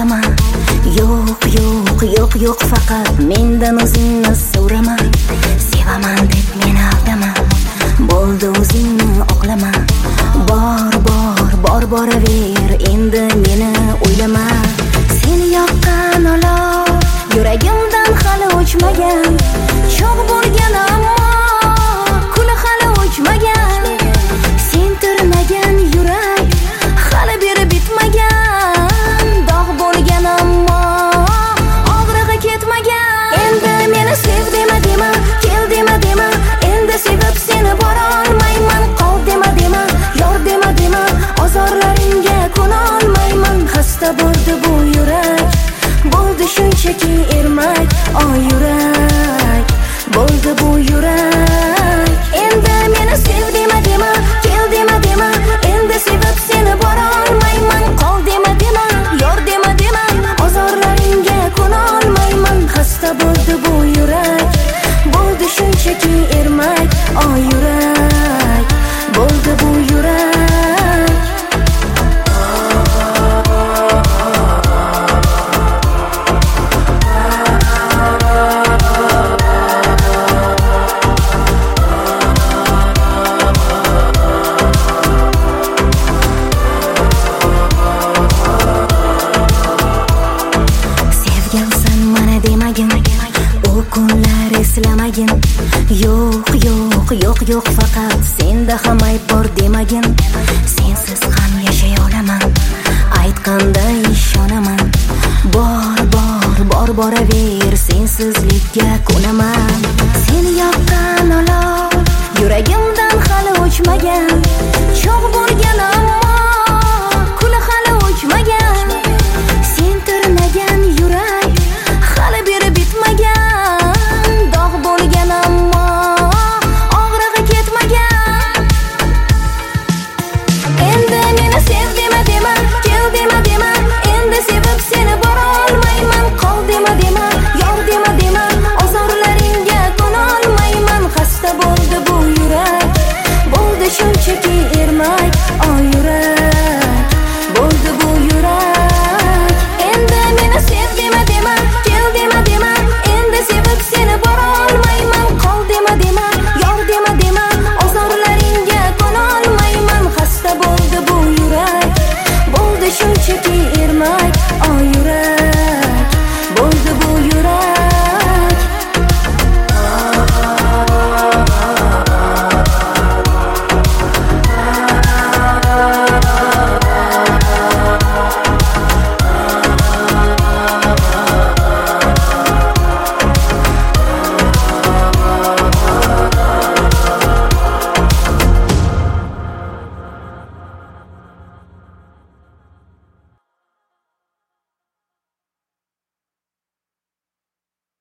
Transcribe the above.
o'ylama. Yo'q faqat mendan o'zingni so'rama. Sevaman deb meni aldama, bo'ldi o'zingni oqlama. Bor boraver, endi meni o'ylama. Seni yoqqan olov yuragimdan hali o'chmagan. Cho'g' bo'lgan ammo kuli hali o'chmagan. Sentirmagan yurak hali beri bitmagan. Dog' bo'lgan ammo og'rig'i ketmagan. Endi meni sev dema, kel dema. Endi sevib seni bora olmayman. Qol dema, yor dema. Ozorlaringga ko'na olmayman. Xasta bo'ldi bu yurak, bo'ldi shunchaki ermak. Yurak bo'ldi bu yurak. Endi meni sev dema, kel dema. Endi sevib seni bora olmayman. Qol dema, yor dema. Ozorlaringga ko'na olmayman. Xasta bo'ldi bu yurak, bo'ldi shunchaki ermak. Yurak bo'ldi bu yurak. Sevgansan mana demagin, u kunlar eslamagin. Yo'q faqat senda ham ayb bor demagin. Sensiz ham yashay olaman, aytganda ishonaman. Bor boraver, sensizlikka ko'naman. Seni yoqqan olov yuragimdan hali o'chmagan. Cho'g'